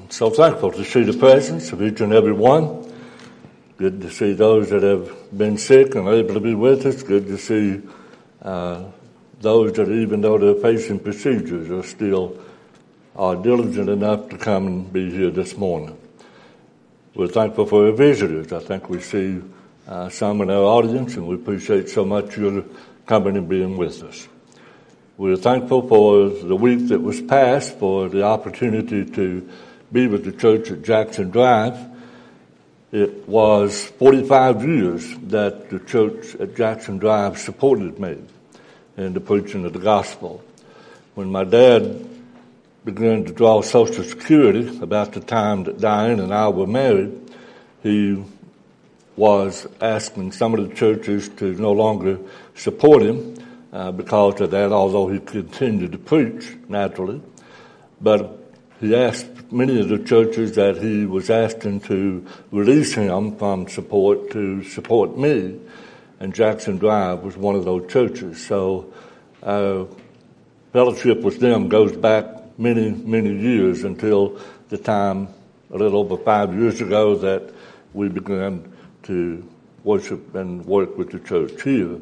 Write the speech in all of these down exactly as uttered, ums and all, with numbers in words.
So thankful to see the presence of each and every one. Good to see those that have been sick and able to be with us. Good to see uh, those that, even though they're facing procedures, are still are diligent enough to come and be here this morning. We're thankful for our visitors. I think we see uh, some in our audience, and we appreciate so much your coming and being with us. We're thankful for the week that was passed, for the opportunity to be with the church at Jackson Drive. It was forty-five years that the church at Jackson Drive supported me in the preaching of the gospel. When my dad began to draw Social Security about the time that Diane and I were married, he was asking some of the churches to no longer support him uh, because of that, although he continued to preach naturally. But he asked many of the churches that he was asking to release him from support to support me, and Jackson Drive was one of those churches. So our fellowship with them goes back many, many years until the time, a little over five years ago, that we began to worship and work with the church here.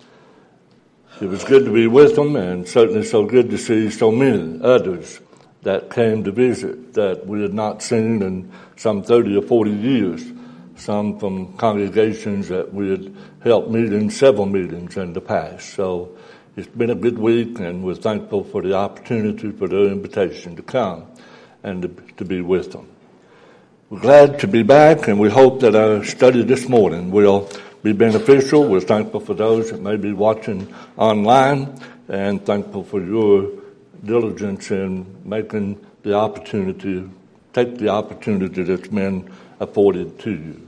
It was good to be with them, and certainly so good to see so many others that came to visit that we had not seen in some thirty or forty years, some from congregations that we had helped meet in several meetings in the past. So it's been a good week, and we're thankful for the opportunity, for their invitation to come and to, to be with them. We're glad to be back, and we hope that our study this morning will be beneficial. We're thankful for those that may be watching online, and thankful for your diligence in making the opportunity, take the opportunity that's been afforded to you.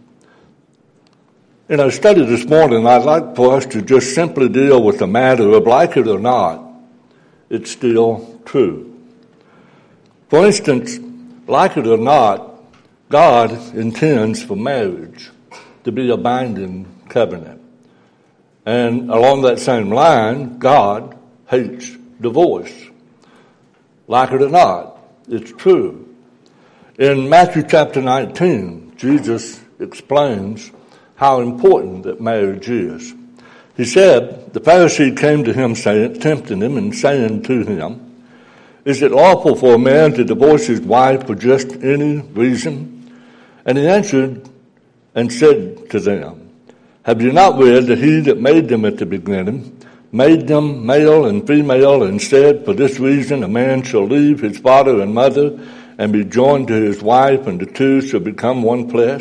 In our study this morning, I'd like for us to just simply deal with the matter of, like it or not, it's still true. For instance, like it or not, God intends for marriage to be a binding covenant. And along that same line, God hates divorce. Like it or not, it's true. In Matthew chapter nineteen, Jesus explains how important that marriage is. He said, the Pharisee came to him, saying, tempting him and saying to him, is it lawful for a man to divorce his wife for just any reason? And he answered and said to them, have you not read that he that made them at the beginning made them male and female, and said, for this reason a man shall leave his father and mother and be joined to his wife, and the two shall become one flesh?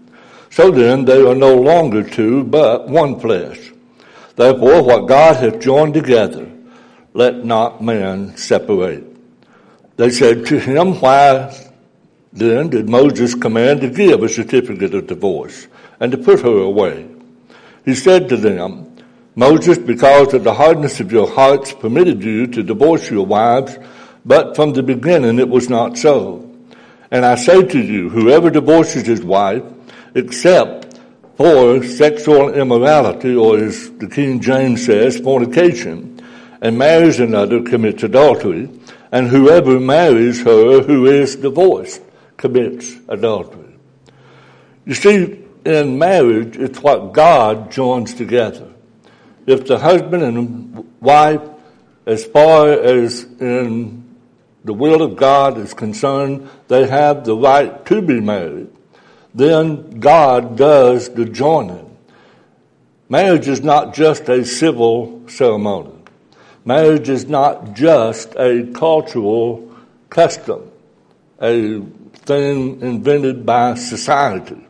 So then they are no longer two, but one flesh. Therefore what God hath joined together, let not man separate. They said to him, why then did Moses command to give a certificate of divorce and to put her away? He said to them, Moses, because of the hardness of your hearts, permitted you to divorce your wives, but from the beginning it was not so. And I say to you, whoever divorces his wife, except for sexual immorality, or as the King James says, fornication, and marries another, commits adultery, and whoever marries her who is divorced commits adultery. You see, in marriage, it's what God joins together. If the husband and wife, as far as in the will of God is concerned, they have the right to be married, then God does the joining. Marriage is not just a civil ceremony. Marriage is not just a cultural custom, a thing invented by society.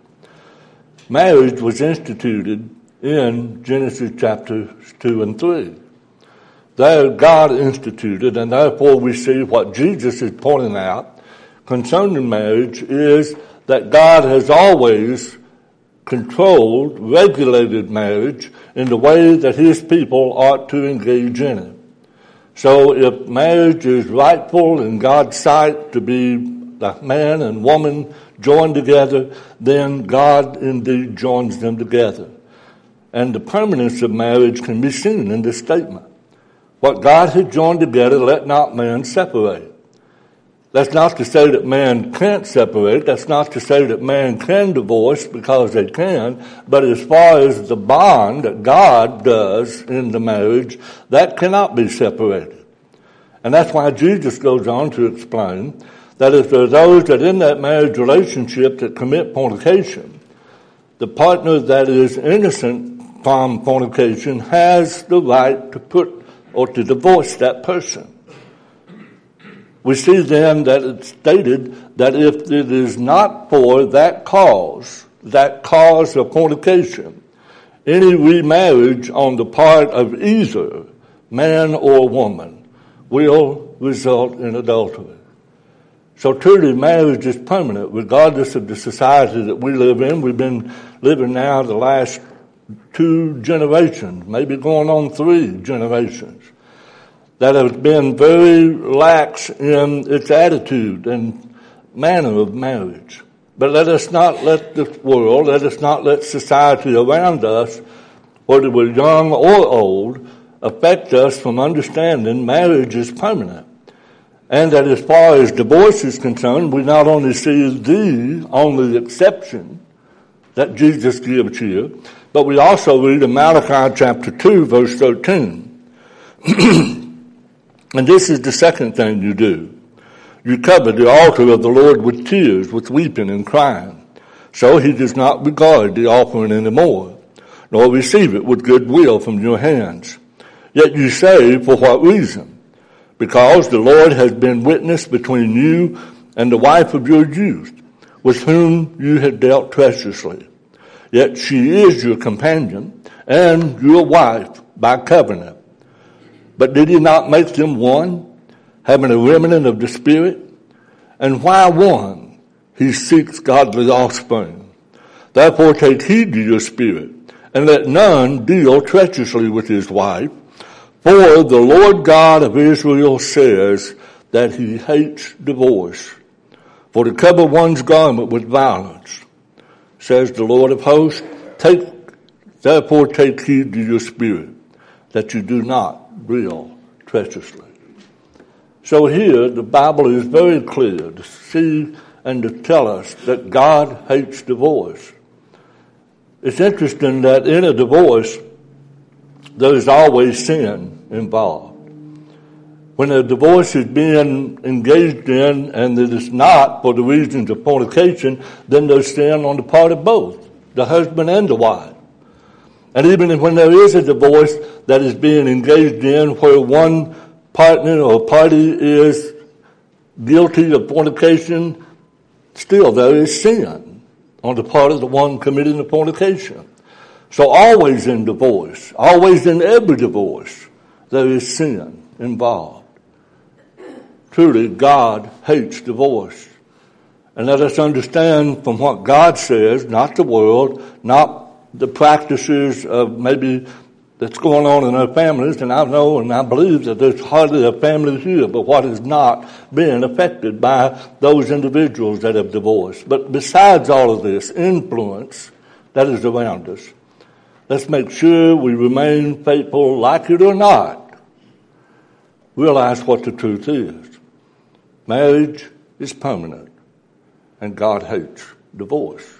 Marriage was instituted in Genesis chapters two and three. There God instituted, and therefore we see what Jesus is pointing out concerning marriage is that God has always controlled, regulated marriage in the way that his people ought to engage in it. So if marriage is rightful in God's sight to be the man and woman joined together, then God indeed joins them together. And the permanence of marriage can be seen in this statement. What God has joined together, let not man separate. That's not to say that man can't separate. That's not to say that man can divorce, because they can. But as far as the bond that God does in the marriage, that cannot be separated. And that's why Jesus goes on to explain that if there are those that in that marriage relationship that commit fornication, the partner that is innocent from fornication has the right to put or to divorce that person. We see then that it's stated that if it is not for that cause, that cause of fornication, any remarriage on the part of either man or woman will result in adultery. So truly, marriage is permanent, regardless of the society that we live in. We've been living now the last two generations, maybe going on three generations, that has been very lax in its attitude and manner of marriage. But let us not let the world, let us not let society around us, whether we're young or old, affect us from understanding marriage is permanent. And that as far as divorce is concerned, we not only see the only exception that Jesus gives here, but we also read in Malachi chapter two, verse thirteen. And this is the second thing you do. You cover the altar of the Lord with tears, with weeping and crying. So he does not regard the offering anymore, nor receive it with good will from your hands. Yet you say, for what reason? Because the Lord has been witness between you and the wife of your youth, with whom you had dealt treacherously. Yet she is your companion and your wife by covenant. But did he not make them one, having a remnant of the Spirit? And why one? He seeks godly offspring. Therefore take heed to your spirit, and let none deal treacherously with his wife. For the Lord God of Israel says that he hates divorce. For to cover one's garment with violence, says the Lord of hosts, take, therefore take heed to your spirit, that you do not deal treacherously. So here the Bible is very clear to see and to tell us that God hates divorce. It's interesting that in a divorce there is always sin involved. When a divorce is being engaged in and it is not for the reasons of fornication, then there's sin on the part of both, the husband and the wife. And even when there is a divorce that is being engaged in where one partner or party is guilty of fornication, still there is sin on the part of the one committing the fornication. So always in divorce, always in every divorce, there is sin involved. Truly, God hates divorce. And let us understand from what God says, not the world, not the practices of maybe that's going on in our families, and I know and I believe that there's hardly a family here, but what is not being affected by those individuals that have divorced. But besides all of this influence that is around us, let's make sure we remain faithful, like it or not. Realize what the truth is. Marriage is permanent, and God hates divorce.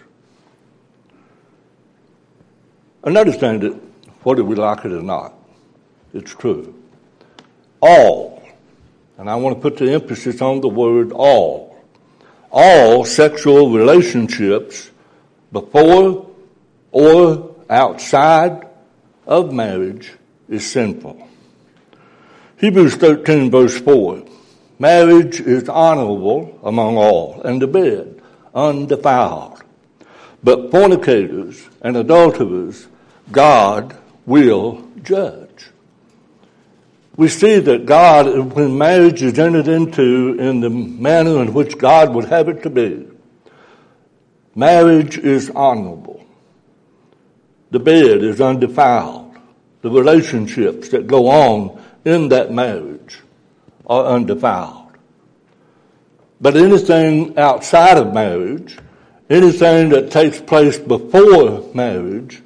Another thing that, whether we like it or not, it's true. All, and I want to put the emphasis on the word all, all sexual relationships before or outside of marriage is sinful. Hebrews thirteen verse four, marriage is honorable among all, and the bed undefiled. But fornicators and adulterers, God will judge. We see that God, when marriage is entered into in the manner in which God would have it to be, marriage is honorable. The bed is undefiled. The relationships that go on in that marriage are undefiled. But anything outside of marriage, anything that takes place before marriage,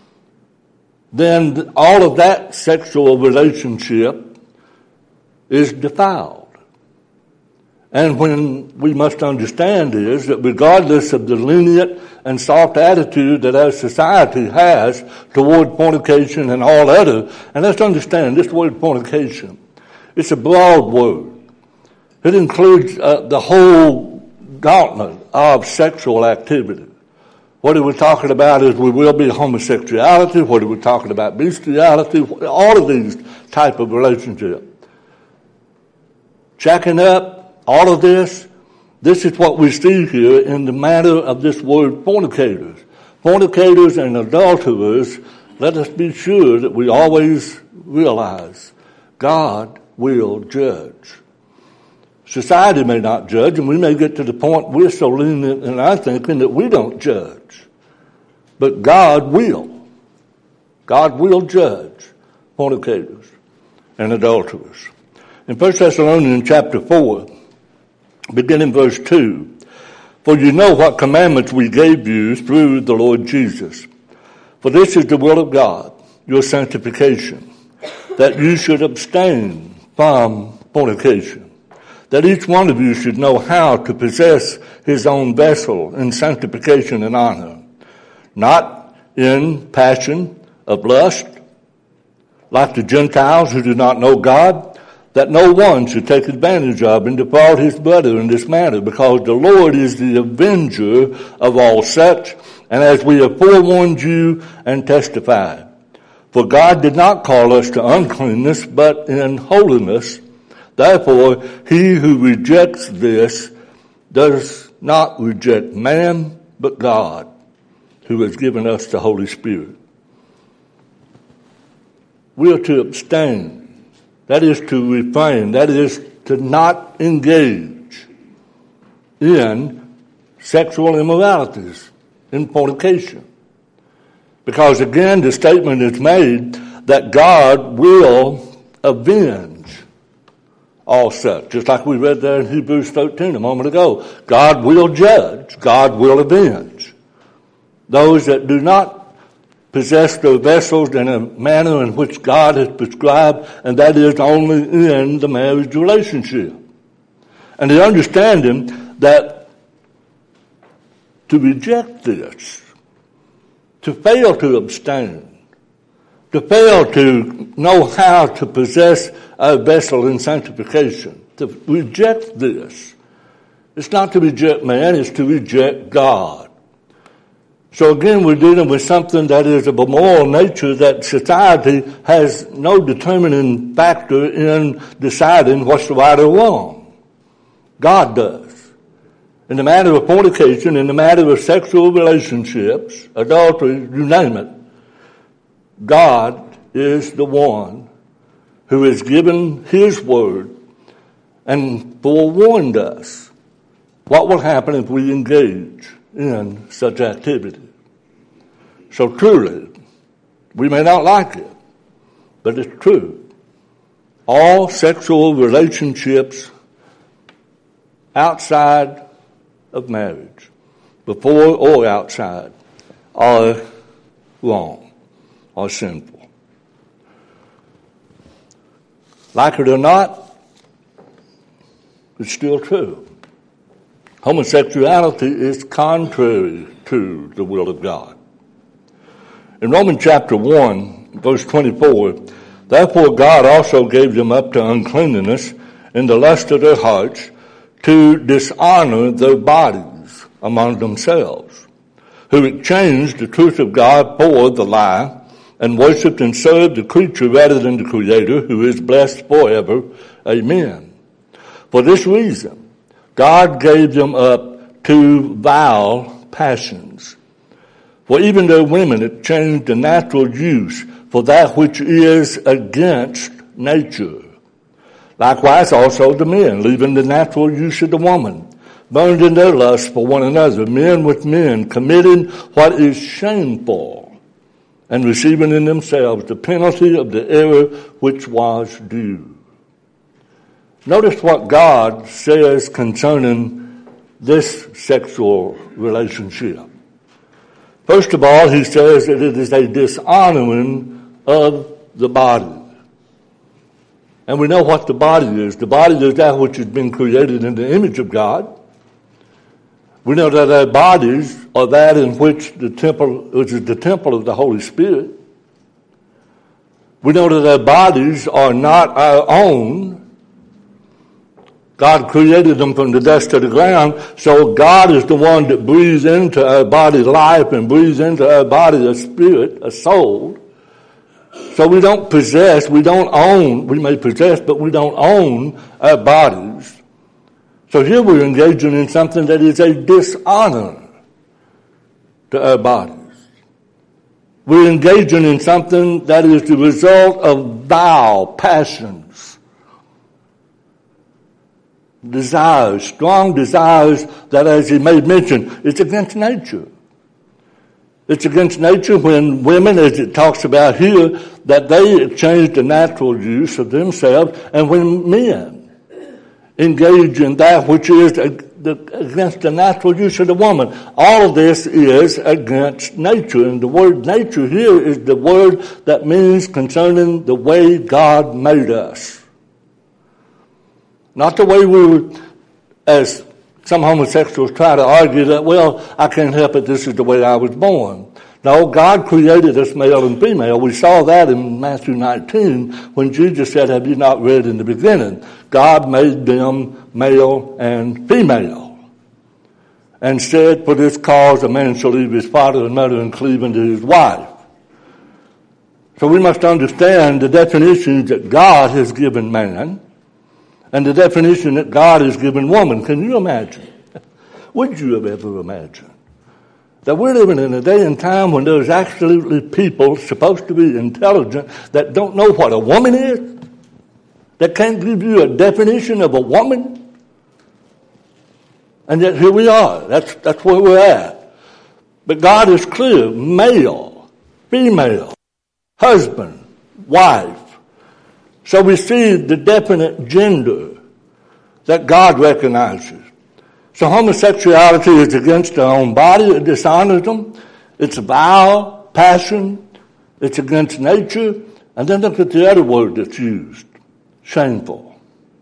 then all of that sexual relationship is defiled. And when we must understand is that regardless of the lenient and soft attitude that our society has toward fornication and all other, and let's understand this word fornication, it's a broad word. It includes uh, the whole gauntlet of sexual activity. What we're talking about is we will be homosexuality, what we're talking about bestiality, all of these type of relationships. Jacking up, all of this, this is what we see here in the matter of this word fornicators. Fornicators and adulterers, let us be sure that we always realize God will judge. Society may not judge, and we may get to the point we're so lenient in our thinking that we don't judge. But God will. God will judge fornicators and adulterers. In First Thessalonians chapter four, beginning verse two, for you know what commandments we gave you through the Lord Jesus. For this is the will of God, your sanctification, that you should abstain from fornication, that each one of you should know how to possess his own vessel in sanctification and honor, not in passion of lust, like the Gentiles who do not know God, that no one should take advantage of and defraud his brother in this manner, because the Lord is the avenger of all such, and as we have forewarned you and testified. For God did not call us to uncleanness, but in holiness. Therefore, he who rejects this does not reject man, but God, who has given us the Holy Spirit. We are to abstain. That is to refrain. That is to not engage in sexual immoralities, in fornication. Because again, the statement is made that God will avenge all such. Just like we read there in Hebrews thirteen a moment ago. God will judge. God will avenge those that do not possess their vessels in a manner in which God has prescribed, and that is only in the marriage relationship. And the understanding that to reject this, to fail to abstain, to fail to know how to possess our vessel in sanctification, to reject this, it's not to reject man, it's to reject God. So again, we're dealing with something that is of a moral nature that society has no determining factor in deciding what's right or wrong. God does. In the matter of fornication, in the matter of sexual relationships, adultery, you name it, God is the one who has given his word and forewarned us what will happen if we engage in such activity. So truly, we may not like it, but it's true. All sexual relationships outside of marriage, before or outside, are wrong, are sinful. Like it or not, it's still true. Homosexuality is contrary to the will of God. In Romans chapter one, verse twenty-four, therefore God also gave them up to uncleanness in the lust of their hearts, to dishonor their bodies among themselves, who exchanged the truth of God for the lie, and worshipped and served the creature rather than the Creator, who is blessed forever. Amen. For this reason, God gave them up to vile passions. For even their women exchanged the natural use for that which is against nature. Likewise also the men, leaving the natural use of the woman, burned in their lust for one another, men with men, committing what is shameful, and receiving in themselves the penalty of the error which was due. Notice what God says concerning this sexual relationship. First of all, he says that it is a dishonoring of the body. And we know what the body is. The body is that which has been created in the image of God. We know that our bodies are that in which the temple, which is the temple of the Holy Spirit. We know that our bodies are not our own. God created them from the dust of the ground, so God is the one that breathes into our body life and breathes into our body a spirit, a soul. So we don't possess, we don't own, we may possess, but we don't own our bodies. So here we're engaging in something that is a dishonor to our bodies. We're engaging in something that is the result of vile passions, desires, strong desires that, as he made mention, it's against nature. It's against nature when women, as it talks about here, that they exchange the natural use of themselves, and when men engage in that which is against the natural use of the woman. All of this is against nature. And the word nature here is the word that means concerning the way God made us. Not the way we were, as some homosexuals try to argue that, well, I can't help it, this is the way I was born. No, God created us male and female. We saw that in Matthew nineteen when Jesus said, have you not read in the beginning? God made them male and female. And said, for this cause a man shall leave his father and mother and cleave unto his wife. So we must understand the definitions that God has given man and the definition that God has given woman. Can you imagine? Would you have ever imagined that we're living in a day and time when there's absolutely people supposed to be intelligent that don't know what a woman is? That can't give you a definition of a woman? And yet here we are. That's, that's where we're at. But God is clear. Male, female, husband, wife. So we see the definite gender that God recognizes. So homosexuality is against their own body. It dishonors them. It's vile, passion. It's against nature. And then look at the other word that's used. Shameful.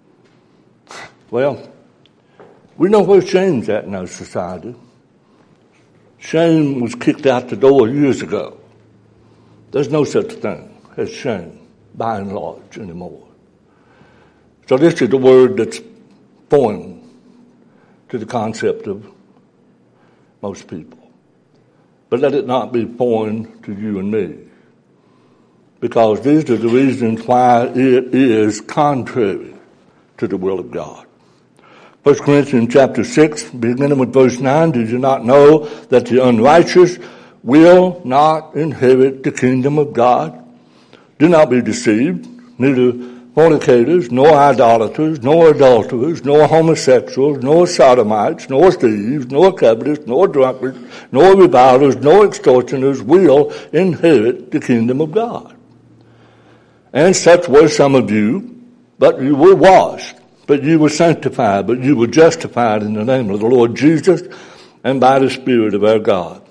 Well, we know where shame's at in our society. Shame was kicked out the door years ago. There's no such thing as shame, by and large, anymore. So this is the word that's foreign to the concept of most people. But let it not be foreign to you and me, because these are the reasons why it is contrary to the will of God. First Corinthians chapter six, beginning with verse nine, did you not know that the unrighteous will not inherit the kingdom of God? Do not be deceived, neither fornicators, nor idolaters, nor adulterers, nor homosexuals, nor sodomites, nor thieves, nor covetous, nor drunkards, nor revilers, nor extortioners will inherit the kingdom of God. And such were some of you, but you were washed, but you were sanctified, but you were justified in the name of the Lord Jesus and by the Spirit of our God.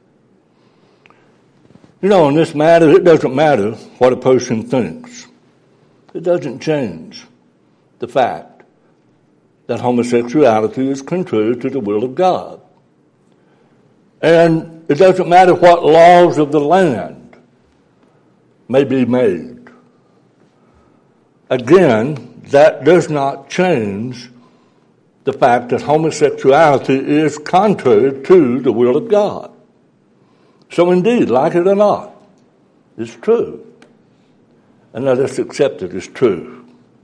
You know, in this matter, it doesn't matter what a person thinks. It doesn't change the fact that homosexuality is contrary to the will of God. And it doesn't matter what laws of the land may be made. Again, that does not change the fact that homosexuality is contrary to the will of God. So indeed, like it or not, it's true. And let us accept it as true.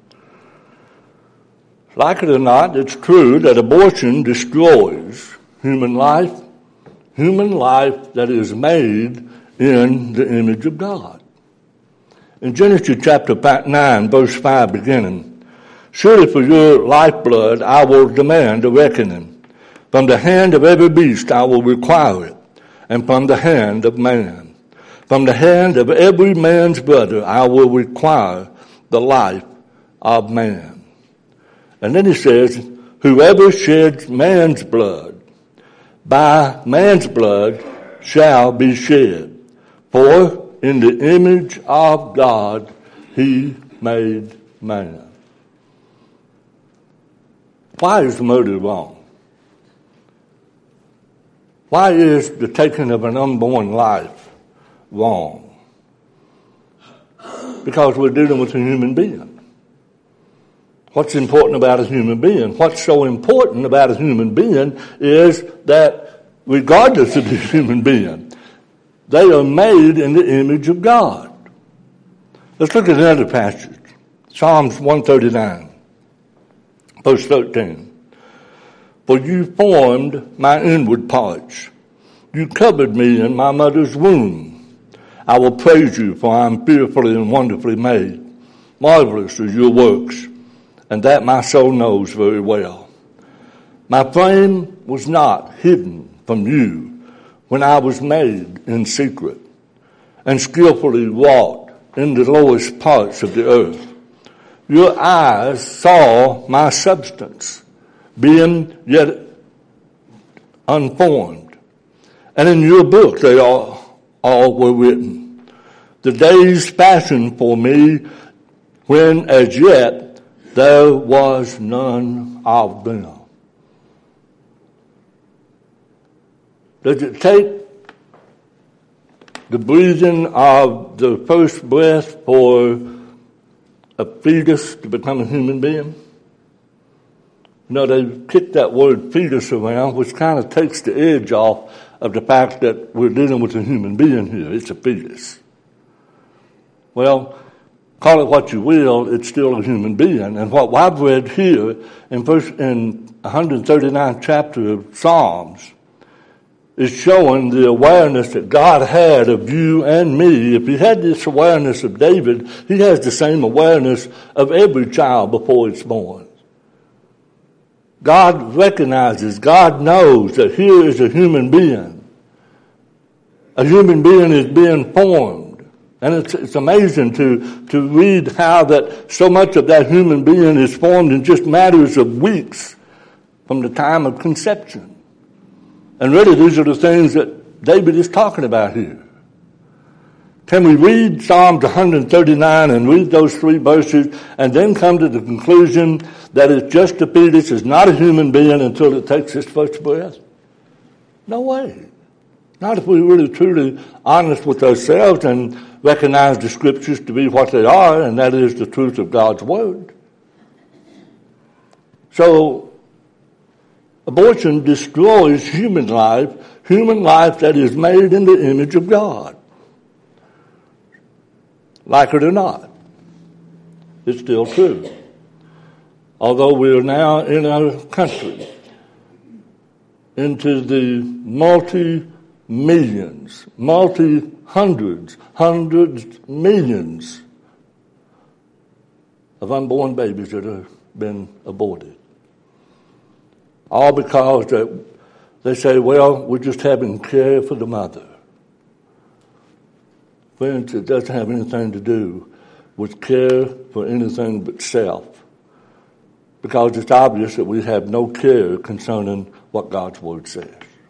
Like it or not, it's true that abortion destroys human life, human life that is made in the image of God. In Genesis chapter nine, verse five beginning, surely for your lifeblood I will demand a reckoning. From the hand of every beast I will require it, and from the hand of man. From the hand of every man's brother I will require the life of man. And then he says, whoever sheds man's blood, by man's blood shall be shed. For in the image of God he made man. Why is murder wrong? Why is the taking of an unborn life wrong? Because we're dealing with a human being. What's important about a human being? What's so important about a human being is that regardless of the human being, they are made in the image of God. Let's look at another passage. Psalms one thirty-nine, verse thirteen. For you formed my inward parts. You covered me in my mother's womb. I will praise you, for I am fearfully and wonderfully made. Marvelous are your works, and that my soul knows very well. My frame was not hidden from you when I was made in secret and skillfully wrought in the lowest parts of the earth. Your eyes saw my substance, being yet unformed, and in your book they all, all were written. The days fashioned for me when as yet there was none of them. Does it take the breathing of the first breath for a fetus to become a human being? No, they kick that word fetus around, which kind of takes the edge off of the fact that we're dealing with a human being here. It's a fetus. Well, call it what you will, it's still a human being. And what I've read here in first, in one thirty-ninth chapter of Psalms is showing the awareness that God had of you and me. If he had this awareness of David, he has the same awareness of every child before it's born. God recognizes, God knows that here is a human being. A human being is being formed. And it's, it's amazing to, to read how that so much of that human being is formed in just matters of weeks from the time of conception. And really, these are the things that David is talking about here. Can we read Psalms one thirty-nine and read those three verses and then come to the conclusion that it's just a fetus, is not a human being until it takes its first breath? No way. Not if we're really truly honest with ourselves and recognize the scriptures to be what they are, and that is the truth of God's word. So, abortion destroys human life, human life that is made in the image of God. Like it or not, it's still true. Although we are now in our country into the multi-millions, multi-hundreds, hundreds, millions of unborn babies that have been aborted. All because that they say, well, we're just having care for the mother. Friends, it doesn't have anything to do with care for anything but self. Because it's obvious that we have no care concerning what God's word says.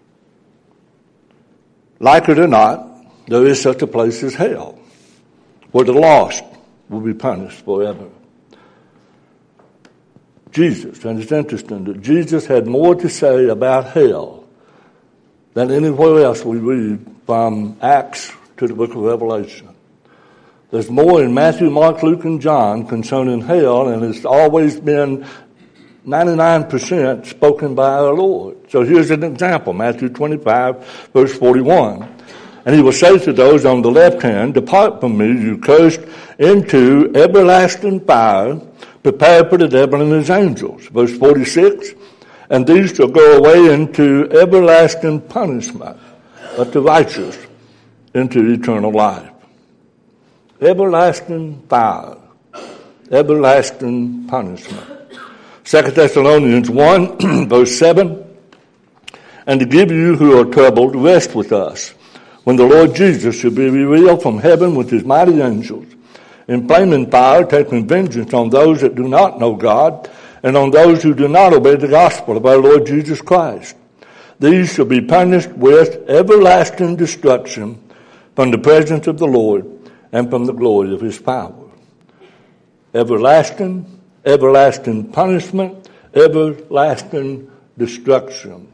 Like it or not, there is such a place as hell, where the lost will be punished forever. Jesus, and it's interesting that Jesus had more to say about hell than anywhere else we read from Acts to the book of Revelation. There's more in Matthew, Mark, Luke, and John concerning hell, and it's always been ninety-nine percent spoken by our Lord. So here's an example, Matthew twenty-five, verse forty-one. And he will say to those on the left hand, depart from me, you cursed, into everlasting fire, prepared for the devil and his angels. Verse forty-six, and these shall go away into everlasting punishment, but the righteous into eternal life. Everlasting fire, everlasting punishment. Second Thessalonians one, verse seven, and to give you who are troubled rest with us, when the Lord Jesus shall be revealed from heaven with his mighty angels, in flaming fire, taking vengeance on those that do not know God, and on those who do not obey the gospel of our Lord Jesus Christ. These shall be punished with everlasting destruction from the presence of the Lord and from the glory of his power. everlasting, everlasting punishment, everlasting destruction.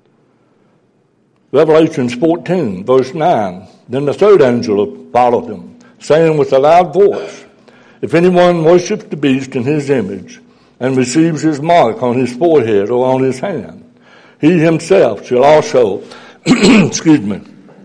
Revelation fourteen, verse nine. Then the third angel followed him, saying with a loud voice, if anyone worships the beast in his image and receives his mark on his forehead or on his hand, he himself shall also, excuse me,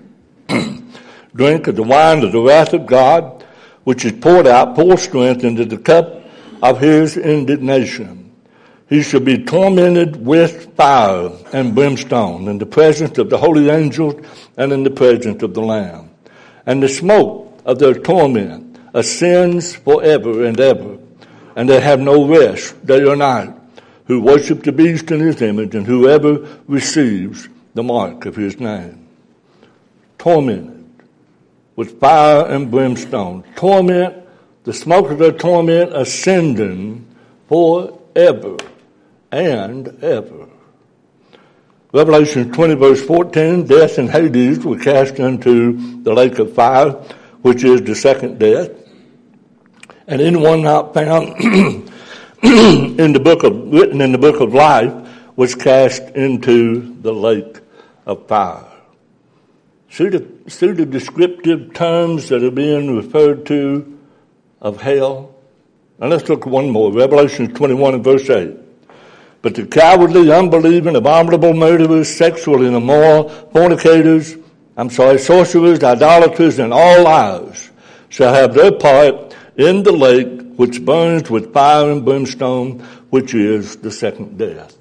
drink of the wine of the wrath of God, which is poured out full strength into the cup of his indignation. He shall be tormented with fire and brimstone in the presence of the holy angels and in the presence of the Lamb. And the smoke of their torment ascends forever and ever. And they have no rest day or night, who worship the beast in his image and whoever receives the mark of his name. Tormented with fire and brimstone. Torment, the smoke of their torment ascending forever and ever. Revelation twenty, verse fourteen, death and Hades were cast into the lake of fire, which is the second death. And anyone not found in the book of, written in the book of life was cast into the lake of fire. See the, see the descriptive terms that are being referred to of hell? Now let's look at one more. Revelation twenty-one and verse eight. But the cowardly, unbelieving, abominable murderers, sexually immoral, fornicators, I'm sorry, sorcerers, idolaters, and all liars shall have their part in the lake which burns with fire and brimstone, which is the second death.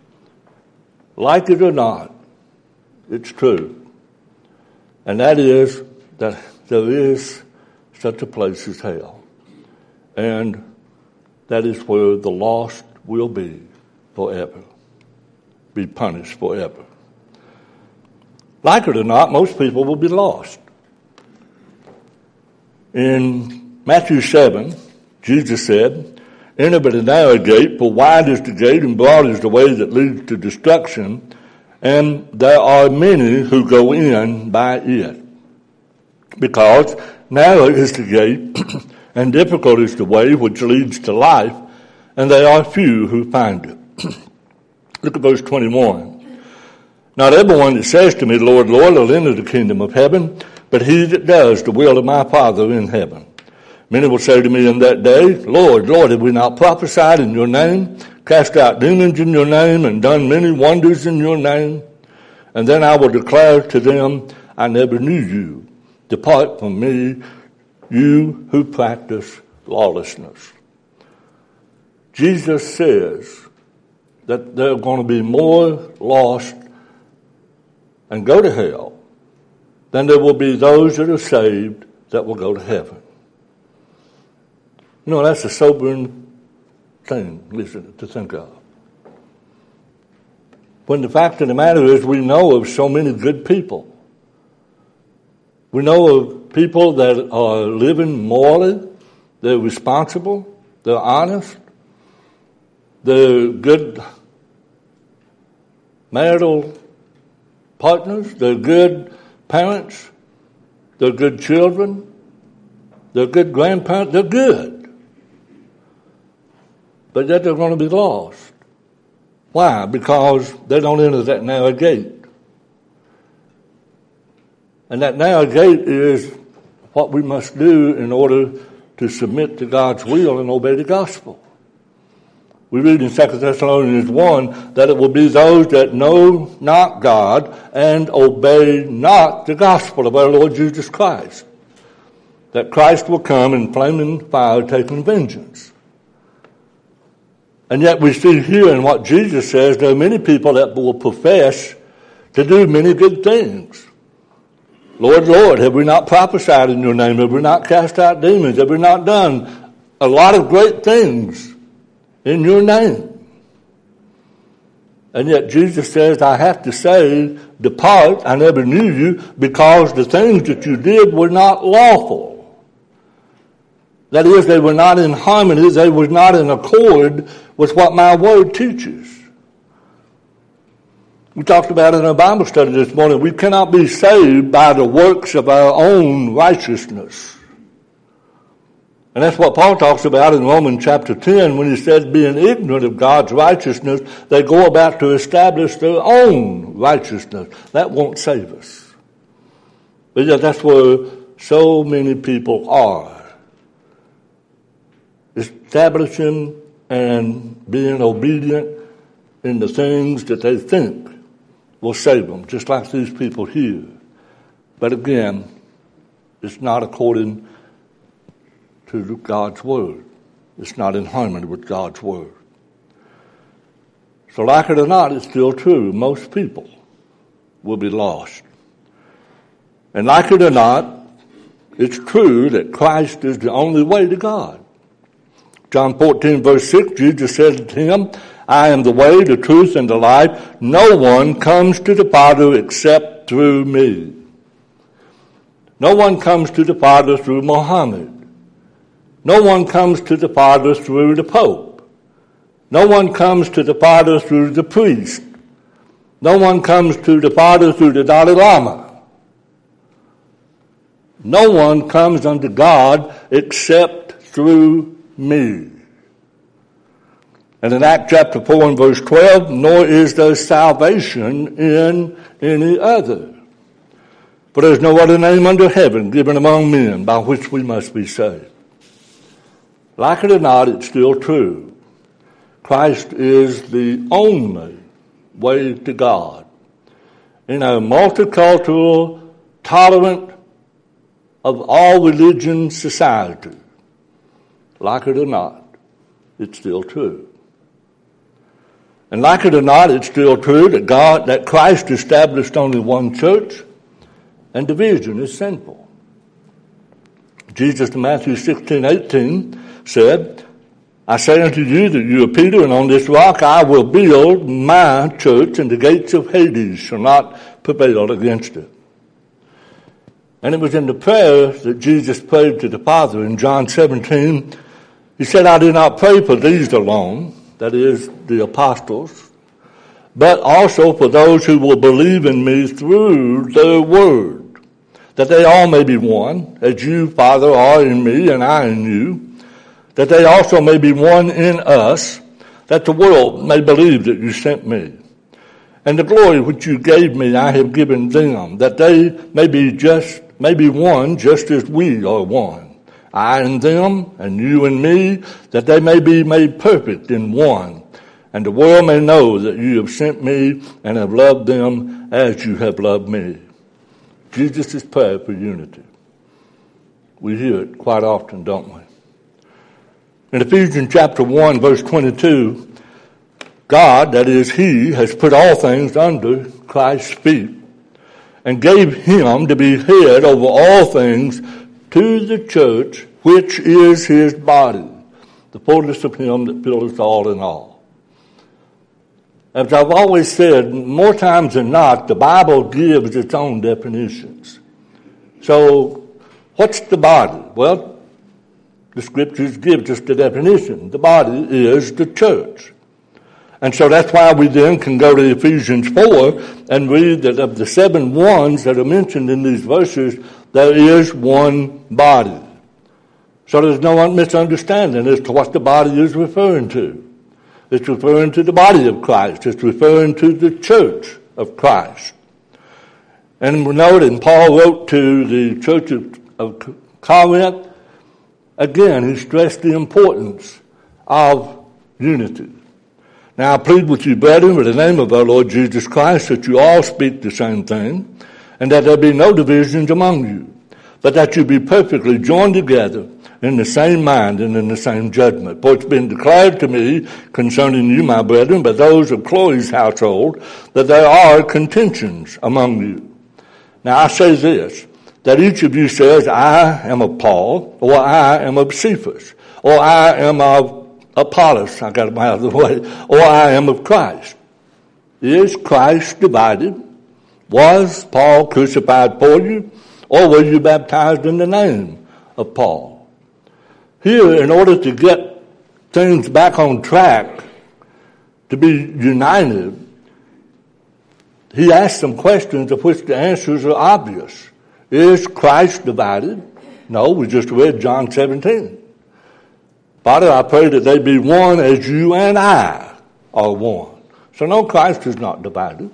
Like it or not, it's true. And that is that there is such a place as hell. And that is where the lost will be forever, be punished forever. Like it or not, most people will be lost. In Matthew seven, Jesus said, enter by the narrow gate, for wide is the gate and broad is the way that leads to destruction, and there are many who go in by it. Because narrow is the gate and difficult is the way which leads to life, and there are few who find it. Look at verse twenty-one. Not everyone that says to me, Lord, Lord, will enter the kingdom of heaven, but he that does the will of my Father in heaven. Many will say to me in that day, Lord, Lord, have we not prophesied in your name, cast out demons in your name, and done many wonders in your name? And then I will declare to them, I never knew you. Depart from me, you who practice lawlessness. Jesus says that there are going to be more lost and go to hell than there will be those that are saved that will go to heaven. You know, that's a sobering thing, listen, to think of. When the fact of the matter is we know of so many good people. We know of people that are living morally, they're responsible, they're honest, they're good marital partners, they're good parents, they're good children, they're good grandparents, they're good. But yet they're going to be lost. Why? Because they don't enter that narrow gate. And that narrow gate is what we must do in order to submit to God's will and obey the gospel. We read in Second Thessalonians one that it will be those that know not God and obey not the gospel of our Lord Jesus Christ. That Christ will come in flaming fire taking vengeance. And yet we see here in what Jesus says, there are many people that will profess to do many good things. Lord, Lord, have we not prophesied in your name? Have we not cast out demons? Have we not done a lot of great things in your name? And yet Jesus says, I have to say, depart, I never knew you, because the things that you did were not lawful. That is, they were not in harmony, they were not in accord with what my word teaches. We talked about in our Bible study this morning, we cannot be saved by the works of our own righteousness. And that's what Paul talks about in Romans chapter ten when he says, being ignorant of God's righteousness, they go about to establish their own righteousness. That won't save us. But yet that's where so many people are. Establishing and being obedient in the things that they think will save them, just like these people here. But again, it's not according to God's word. It's not in harmony with God's word. So like it or not, it's still true. Most people will be lost. And like it or not, it's true that Christ is the only way to God. John fourteen verse six, Jesus said to him, I am the way, the truth, and the life. No one comes to the Father except through me. No one comes to the Father through Muhammad. No one comes to the Father through the Pope. No one comes to the Father through the priest. No one comes to the Father through the Dalai Lama. No one comes unto God except through me. And in Acts chapter four and verse twelve, nor is there salvation in any other. For there is no other name under heaven given among men by which we must be saved. Like it or not, it's still true. Christ is the only way to God. In a multicultural, tolerant, of all religion society, like it or not, it's still true. And like it or not, it's still true that God, that Christ established only one church, and division is sinful. Jesus in Matthew sixteen eighteen said, I say unto you that you are Peter, and on this rock I will build my church, and the gates of Hades shall not prevail against it. And it was in the prayer that Jesus prayed to the Father in John seventeen. He said, I do not pray for these alone, that is, the apostles, but also for those who will believe in me through their word, that they all may be one, as you, Father, are in me and I in you, that they also may be one in us, that the world may believe that you sent me. And the glory which you gave me I have given them, that they may be just may be one just as we are one. I and them, and you and me, that they may be made perfect in one, and the world may know that you have sent me and have loved them as you have loved me. Jesus' prayer for unity. We hear it quite often, don't we? In Ephesians chapter one, verse twenty-two, God, that is He, has put all things under Christ's feet and gave Him to be head over all things to the church, which is His body, the fullness of Him that filleth all in all. As I've always said, more times than not, the Bible gives its own definitions. So, what's the body? Well, the Scriptures give us the definition. The body is the church. And so that's why we then can go to Ephesians four and read that of the seven ones that are mentioned in these verses, there is one body. So there's no misunderstanding as to what the body is referring to. It's referring to the body of Christ. It's referring to the church of Christ. And we know that Paul wrote to the church of, of Corinth, again, he stressed the importance of unity. Now I plead with you, brethren, in the name of our Lord Jesus Christ, that you all speak the same thing, and that there be no divisions among you, but that you be perfectly joined together in the same mind and in the same judgment. For it's been declared to me concerning you, my brethren, by those of Chloe's household, that there are contentions among you. Now I say this, that each of you says, I am of Paul, or I am of Cephas, or I am of Apollos, I got him out of the way, or I am of Christ. Is Christ divided? Was Paul crucified for you? Or were you baptized in the name of Paul? Here, in order to get things back on track, to be united, he asked some questions of which the answers are obvious. Is Christ divided? No, we just read John seventeen. Father, I pray that they be one as you and I are one. So no, Christ is not divided.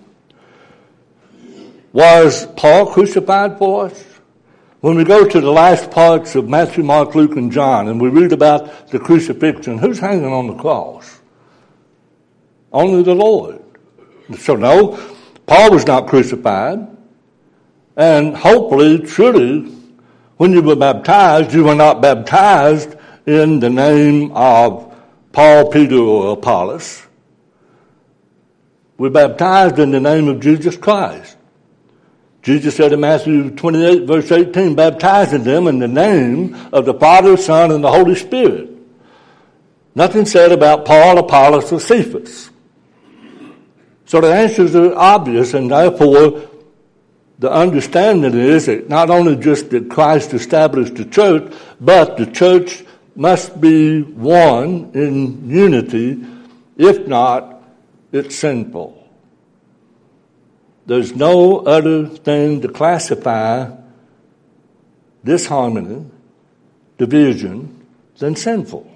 Was Paul crucified for us? When we go to the last parts of Matthew, Mark, Luke, and John, and we read about the crucifixion, who's hanging on the cross? Only the Lord. So no, Paul was not crucified. And hopefully, truly, when you were baptized, you were not baptized in the name of Paul, Peter, or Apollos. We're baptized in the name of Jesus Christ. Jesus said in Matthew twenty-eight, verse eighteen, baptizing them in the name of the Father, Son, and the Holy Spirit. Nothing said about Paul, Apollos, or Cephas. So the answers are obvious, and therefore the understanding is that not only just that Christ established the church, but the church must be one in unity. If not, it's sinful. There's no other thing to classify disharmony, division, than sinful.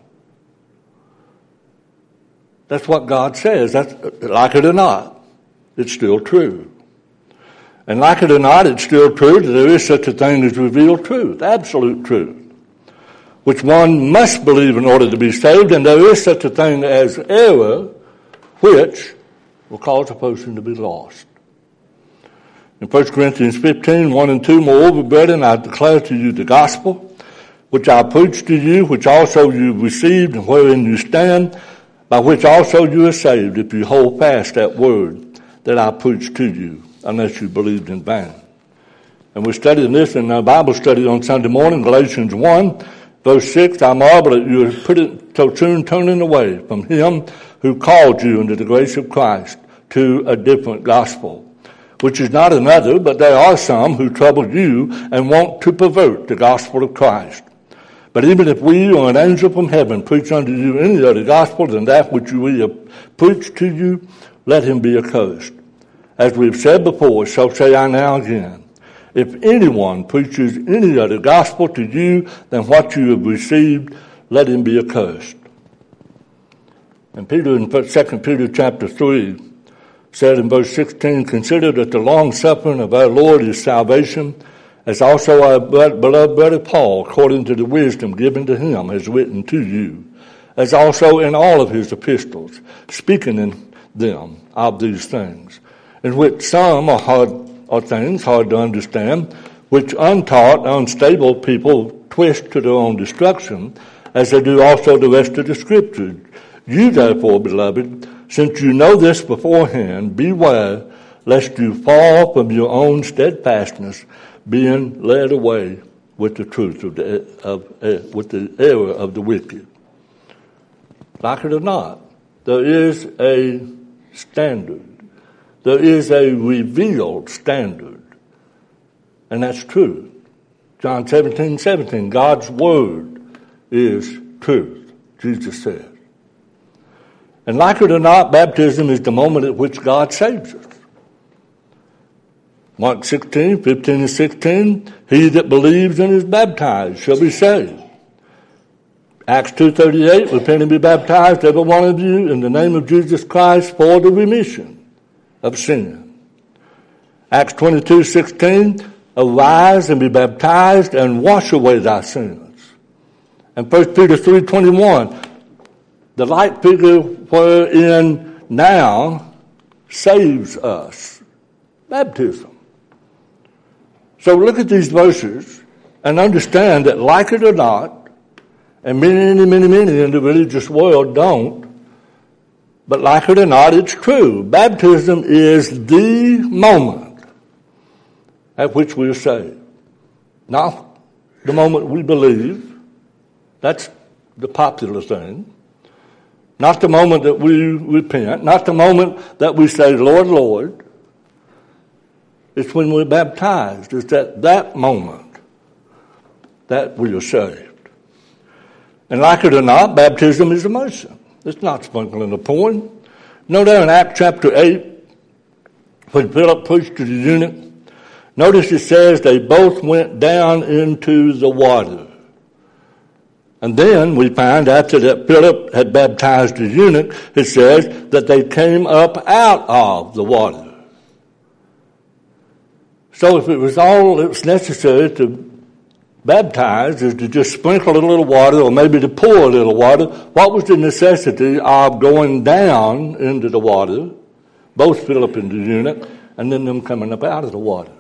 That's what God says. That's, like it or not, it's still true. And like it or not, it's still true that there is such a thing as revealed truth, absolute truth, which one must believe in order to be saved, and there is such a thing as error, which will cause a person to be lost. In First Corinthians fifteen, one and two, moreover, brethren, I declare to you the gospel, which I preached to you, which also you received, and wherein you stand, by which also you are saved, if you hold fast that word that I preached to you, unless you believed in vain. And we're studying this in our Bible study on Sunday morning, Galatians one, verse six, I marvel that you are pretty, so soon turning away from him who called you into the grace of Christ to a different gospel, which is not another, but there are some who trouble you and want to pervert the gospel of Christ. But even if we or an angel from heaven preach unto you any other gospel than that which we have preached to you, let him be accursed. As we have said before, so say I now again. If anyone preaches any other gospel to you than what you have received, let him be accursed. And Peter in Second Peter chapter three said in verse sixteen, consider that the long suffering of our Lord is salvation, as also our beloved brother Paul, according to the wisdom given to him, has written to you, as also in all of his epistles, speaking in them of these things, in which some are hard are things hard to understand, which untaught, unstable people twist to their own destruction, as they do also the rest of the Scriptures. You therefore, beloved, since you know this beforehand, beware lest you fall from your own steadfastness, being led away with the truth of the of uh, with the error of the wicked. Like it or not, there is a standard. There is a revealed standard, and that's true. John seventeen seventeen, God's word is truth, Jesus said. And like it or not, baptism is the moment at which God saves us. Mark sixteen, fifteen and sixteen, he that believes and is baptized shall be saved. Acts two thirty-eight, repent and be baptized, every one of you, in the name of Jesus Christ for the remission of sin. Acts twenty-two sixteen, arise and be baptized and wash away thy sins. And First Peter three twenty-one, the light figure wherein now saves us. Baptism. So look at these verses and understand that, like it or not, and many, many, many in the religious world don't, but like it or not, it's true. Baptism is the moment at which we are saved. Not the moment we believe. That's the popular thing. Not the moment that we repent. Not the moment that we say, Lord, Lord. It's when we're baptized. It's at that moment that we are saved. And like it or not, baptism is immersion. It's not sprinkling or pouring. No, there in Acts chapter eight, when Philip preached to the eunuch, notice it says they both went down into the water. And then we find after that Philip had baptized the eunuch, it says that they came up out of the water. So if it was all that was necessary to baptize is to just sprinkle a little water or maybe to pour a little water, what was the necessity of going down into the water, both Philip and the eunuch, and then them coming up out of the water?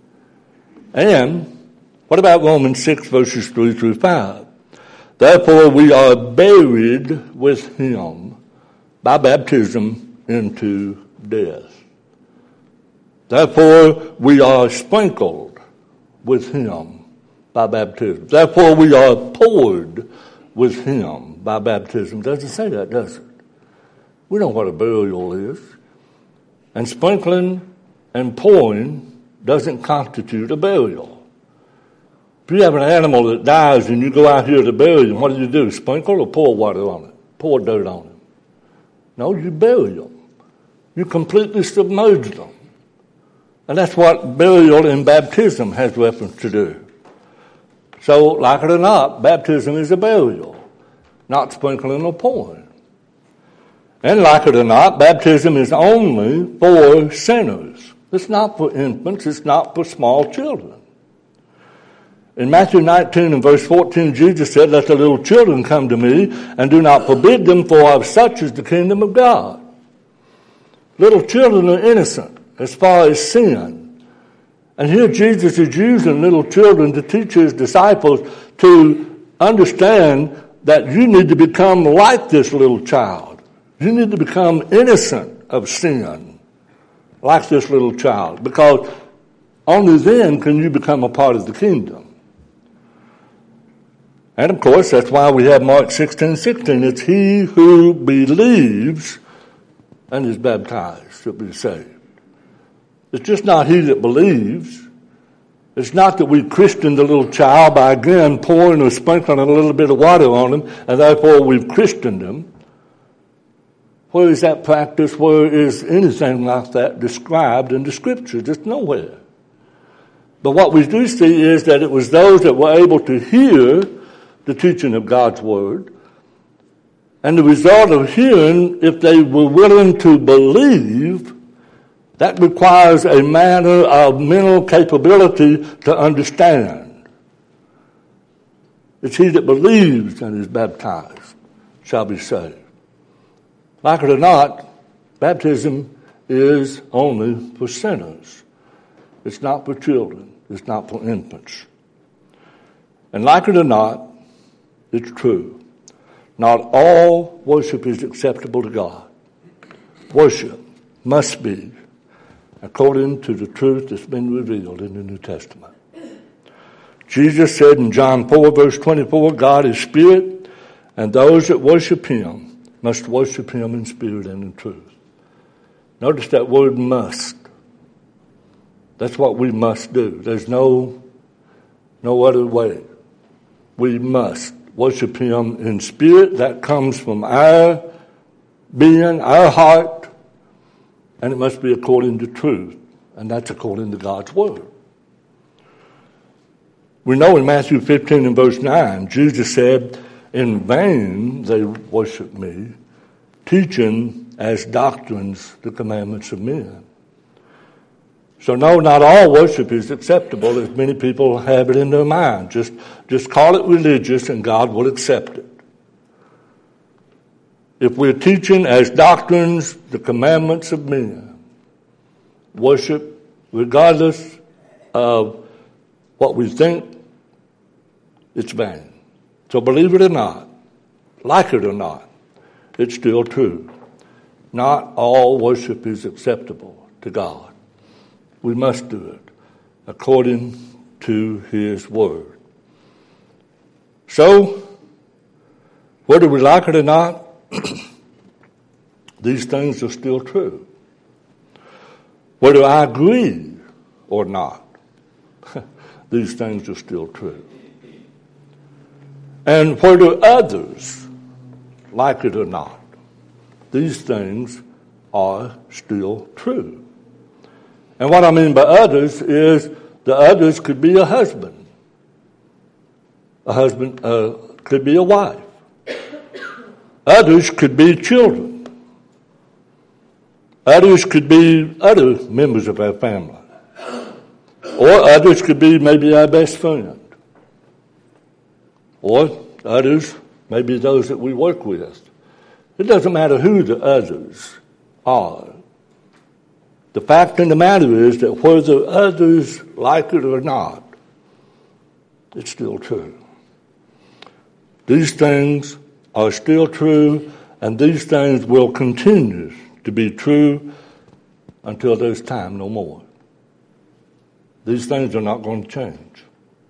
And what about Romans six, verses three through five? Therefore we are buried with him by baptism into death. Therefore we are sprinkled with him by baptism. Therefore we are poured with him by baptism. Doesn't say that, does it? We know what a burial is. And sprinkling and pouring doesn't constitute a burial. If you have an animal that dies and you go out here to bury him, what do you do? Sprinkle or pour water on it? Pour dirt on him? No, you bury them. You completely submerge them. And that's what burial in baptism has reference to do. So, like it or not, baptism is a burial, not sprinkling or pouring. And like it or not, baptism is only for sinners. It's not for infants. It's not for small children. In Matthew nineteen and verse fourteen, Jesus said, "Let the little children come to me, and do not forbid them, for of such is the kingdom of God." Little children are innocent as far as sin. And here Jesus is using little children to teach his disciples to understand that you need to become like this little child. You need to become innocent of sin, like this little child, because only then can you become a part of the kingdom. And of course, that's why we have Mark sixteen sixteen. It's he who believes and is baptized to be saved. It's just not he that believes. It's not that we christen the little child by again pouring or sprinkling a little bit of water on him, and therefore we've christened him. Where is that practice? Where is anything like that described in the Scriptures? It's nowhere. But what we do see is that it was those that were able to hear the teaching of God's Word, and the result of hearing, if they were willing to believe, that requires a manner of mental capability to understand. It's he that believes and is baptized shall be saved. Like it or not, baptism is only for sinners. It's not for children. It's not for infants. And like it or not, it's true. Not all worship is acceptable to God. Worship must be according to the truth that's been revealed in the New Testament. Jesus said in John four, verse twenty-four, God is spirit, and those that worship him must worship him in spirit and in truth. Notice that word must. That's what we must do. There's no, no other way. We must worship him in spirit. That comes from our being, our heart, and it must be according to truth, and that's according to God's Word. We know in Matthew fifteen and verse nine, Jesus said, "In vain they worship me, teaching as doctrines the commandments of men." So no, not all worship is acceptable, as many people have it in their mind. Just, just call it religious and God will accept it. If we're teaching as doctrines the commandments of men, worship, regardless of what we think, it's vain. So believe it or not, like it or not, it's still true. Not all worship is acceptable to God. We must do it according to his word. So, whether we like it or not, these things are still true. Whether I agree or not, these things are still true. And whether others like it or not, these things are still true. And what I mean by others is the others could be a husband. A husband, uh, could be a wife. Others could be children. Others could be other members of our family. Or others could be maybe our best friend. Or others, maybe those that we work with. It doesn't matter who the others are. The fact of the matter is that whether others like it or not, it's still true. These things are still true, and these things will continue to be true until there's time no more. These things are not going to change.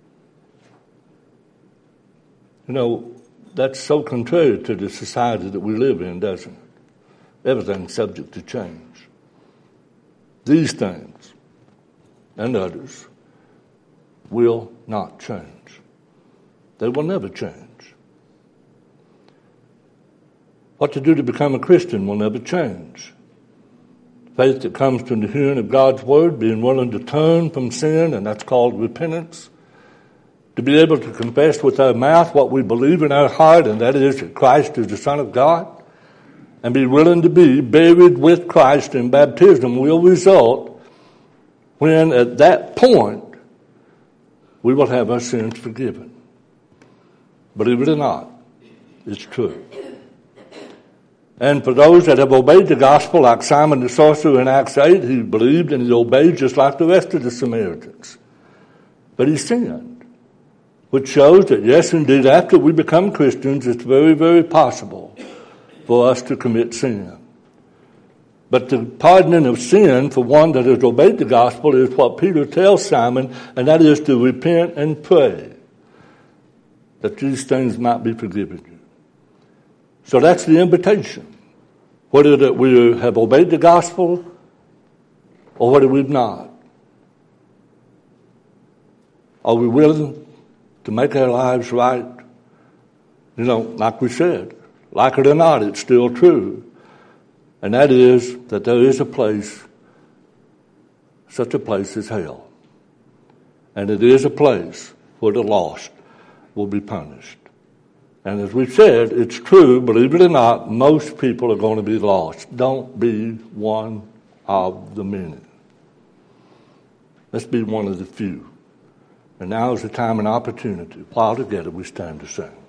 You know, that's so contrary to the society that we live in, doesn't it? Everything's subject to change. These things and others will not change. They will never change. What to do to become a Christian will never change. Faith that comes from the hearing of God's word, being willing to turn from sin, and that's called repentance. To be able to confess with our mouth what we believe in our heart, and that is that Christ is the Son of God, and be willing to be buried with Christ in baptism will result when at that point we will have our sins forgiven. Believe it or not, it's true. And for those that have obeyed the gospel, like Simon the sorcerer in Acts eight, he believed and he obeyed just like the rest of the Samaritans. But he sinned, which shows that, yes, indeed, after we become Christians, it's very, very possible for us to commit sin. But the pardoning of sin for one that has obeyed the gospel is what Peter tells Simon, and that is to repent and pray that these things might be forgiven you. So that's the invitation. Whether that we have obeyed the gospel or whether we've not. Are we willing to make our lives right? You know, like we said, like it or not, it's still true. And that is that there is a place, such a place as hell. And it is a place where the lost will be punished. And as we've said, it's true, believe it or not, most people are going to be lost. Don't be one of the many. Let's be one of the few. And now is the time and opportunity. While together we stand to sing.